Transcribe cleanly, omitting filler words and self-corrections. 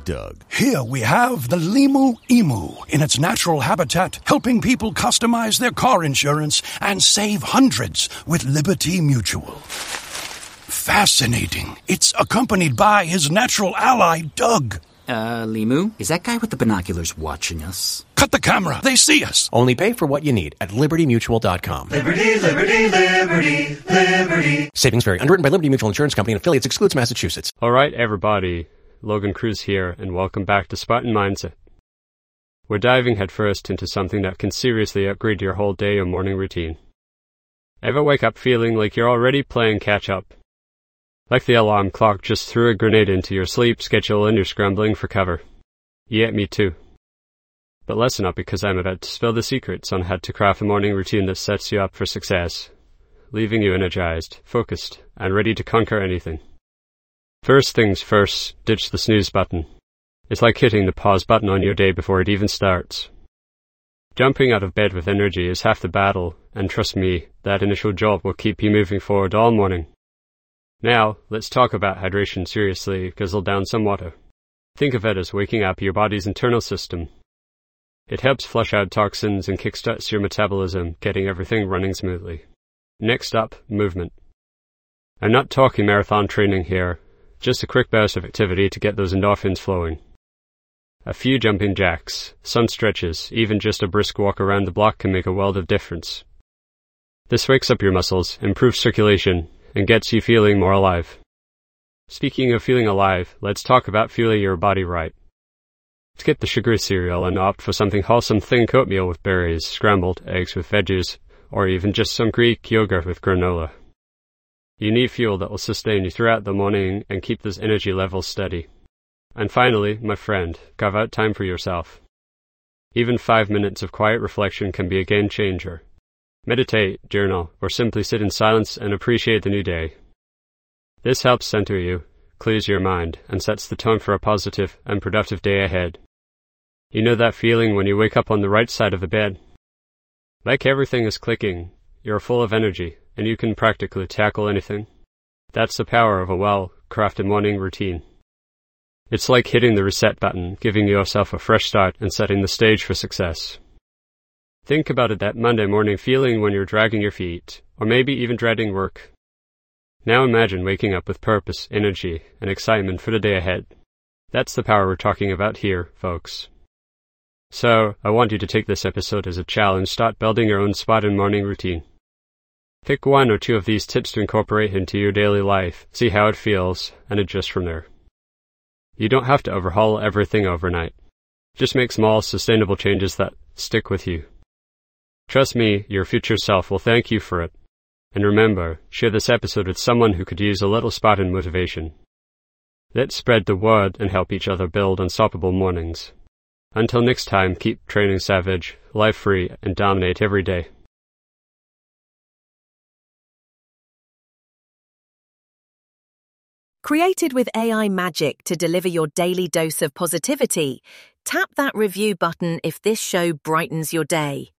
Doug. Here we have the Limu Emu in its natural habitat, helping people customize their car insurance and save hundreds with Liberty Mutual. Fascinating. It's accompanied by his natural ally, Doug. Limu, is that guy with the binoculars watching us? Cut the camera. They see us. Only pay for what you need at libertymutual.com. Liberty, liberty, liberty, liberty. Savings vary. Underwritten by Liberty Mutual Insurance Company and affiliates. Excludes Massachusetts. All right, everybody. Logan Cruz here, and welcome back to Spartan Mindset. We're diving headfirst into something that can seriously upgrade your whole day or morning routine. Ever wake up feeling like you're already playing catch-up? Like the alarm clock just threw a grenade into your sleep schedule and you're scrambling for cover. Yeah, me too. But listen up, because I'm about to spill the secrets on how to craft a morning routine that sets you up for success, leaving you energized, focused, and ready to conquer anything. First things first, ditch the snooze button. It's like hitting the pause button on your day before it even starts. Jumping out of bed with energy is half the battle, and trust me, that initial jolt will keep you moving forward all morning. Now, let's talk about hydration seriously. Guzzle down some water. Think of it as waking up your body's internal system. It helps flush out toxins and kickstarts your metabolism, getting everything running smoothly. Next up, movement. I'm not talking marathon training here, just a quick burst of activity to get those endorphins flowing. A few jumping jacks, some stretches, even just a brisk walk around the block can make a world of difference. This wakes up your muscles, improves circulation, and gets you feeling more alive. Speaking of feeling alive, let's talk about fueling your body right. Skip the sugary cereal and opt for something wholesome. Think oatmeal with berries, scrambled eggs with veggies, or even just some Greek yogurt with granola. You need fuel that will sustain you throughout the morning and keep those energy levels steady. And finally, my friend, carve out time for yourself. Even 5 minutes of quiet reflection can be a game changer. Meditate, journal, or simply sit in silence and appreciate the new day. This helps center you, clears your mind, and sets the tone for a positive and productive day ahead. You know that feeling when you wake up on the right side of the bed? Like everything is clicking, you're full of energy, and you can practically tackle anything. That's the power of a well-crafted morning routine. It's like hitting the reset button, giving yourself a fresh start and setting the stage for success. Think about it, that Monday morning feeling when you're dragging your feet, or maybe even dreading work. Now imagine waking up with purpose, energy, and excitement for the day ahead. That's the power we're talking about here, folks. So, I want you to take this episode as a challenge. Start building your own Spartan morning routine. Pick 1 or 2 of these tips to incorporate into your daily life, see how it feels, and adjust from there. You don't have to overhaul everything overnight. Just make small, sustainable changes that stick with you. Trust me, your future self will thank you for it. And remember, share this episode with someone who could use a little Spartan motivation. Let's spread the word and help each other build unstoppable mornings. Until next time, keep training savage, life free, and dominate every day. Created with AI magic to deliver your daily dose of positivity, tap that review button if this show brightens your day.